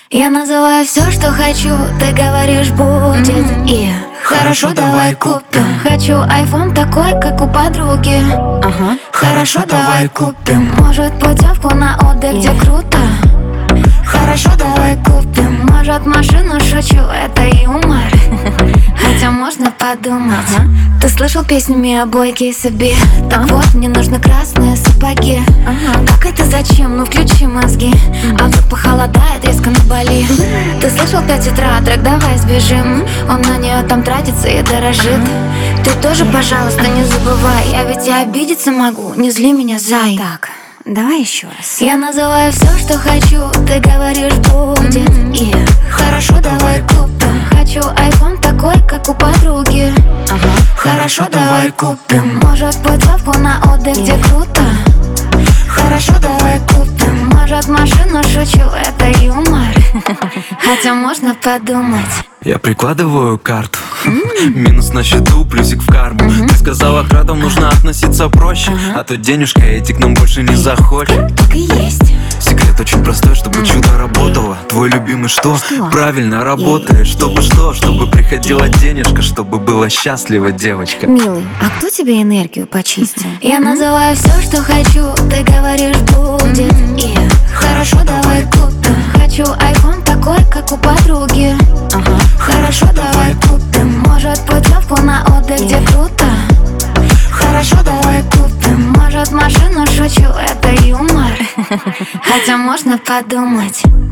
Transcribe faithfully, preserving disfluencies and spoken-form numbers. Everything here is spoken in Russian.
Я называю все, что хочу, ты говоришь будет. Mm-hmm. И хорошо, давай купим. Хочу айфон такой, как у подруги. Ага. Хорошо, давай купим. Может, путевку на отдых, yeah. где круто. Хорошо, давай купим. Может, машину, шучу, это юмор. Хотя можно подумать. Ага. Ты слышал песню Миа Бойки себе? Так ага. вот, мне нужны красные сапоги. Ага. Как это зачем? Ну включи мозги. Mm-hmm. А вдруг похолодает резко на Бали. Mm-hmm. Ты слышал пять утра трек, давай сбежим. Mm-hmm. Он на нее там тратится и дорожит. Ага. Ты тоже, yeah. пожалуйста, не забывай. Я ведь и обидеться могу, не зли меня, зай. Так, давай еще раз. Я называю все, что хочу, ты говоришь будет. Mm-hmm. И хорошо, давай купим. Хочу айфон такой, как у подруги. Ага. Хорошо, давай купим. Может, путевку на отдых, yeah. где круто. Хорошо, давай купим. Может, машину, шучу, это юмор. Хотя можно подумать. Я прикладываю карту, mm-hmm. минус на счету, плюсик в карму. mm-hmm. Ты сказала, к радам нужно относиться проще, uh-huh. а то денежка эти к нам больше не захочет. Так и есть. Секрет очень простой, чтобы mm-hmm. чудо работало. Твой любимый что? что? Правильно работает. Yeah. Чтобы что? Чтобы приходила денежка, чтобы была счастлива девочка. Милый, а кто тебе энергию почистил? Я называю все, что хочу, ты говоришь будет. И хорошо, давай купим. Хочу айфон такой, как у подруги. Ага. Хорошо, давай купим. Может, путевку на отдых, где круто. Хорошо, давай купим. Может, машину, шучу, это юмор. Хотя можно подумать.